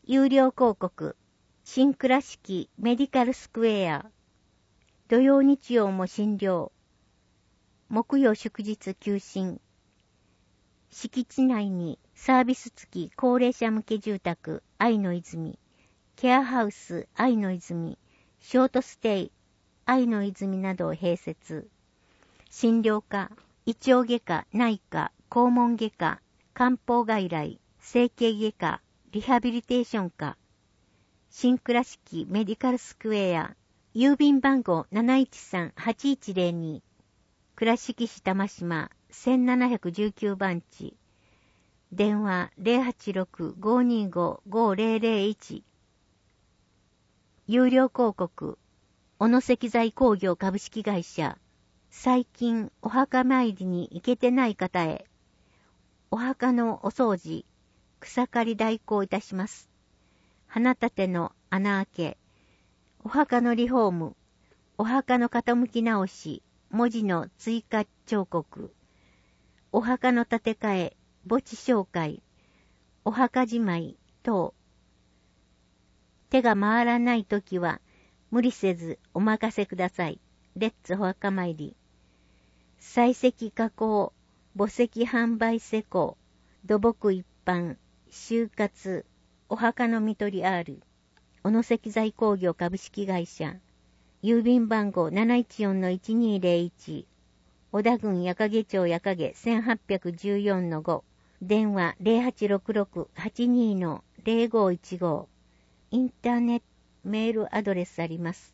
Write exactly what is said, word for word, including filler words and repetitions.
有料広告、新倉敷メディカルスクエア、土曜日曜も診療、木曜祝日休診、敷地内にサービス付き高齢者向け住宅愛の泉、ケアハウス愛の泉、ショートステイ愛の泉などを併設。診療科、胃腸外科、内科、肛門外科、漢方外来、整形外科、リハビリテーション科、新倉敷メディカルスクエア、郵便番号 なないちさんはちいちゼロに、倉敷市玉島せんななひゃくじゅうきゅうばんち、電話 ゼロはちろく ごーにーご ごーゼロゼロいち、有料広告、小野石材工業株式会社、最近お墓参りに行けてない方へ、お墓のお掃除、草刈り代行いたします。花立ての穴開け、お墓のリフォーム、お墓の傾き直し、文字の追加彫刻、お墓の建て替え、墓地紹介、お墓じまい等。手が回らないときは無理せずお任せください。レッツお墓参り。採石加工、墓石販売施工、土木一般、就活、お墓の見取り R、小野石材工業株式会社、郵便番号 なないちよんのいちにーゼロいち、小田郡矢掛町矢掛 せんはっぴゃくじゅうよんのご、電話 ゼロはちろくろく はちにーのゼロごいちご、インターネットメールアドレスあります。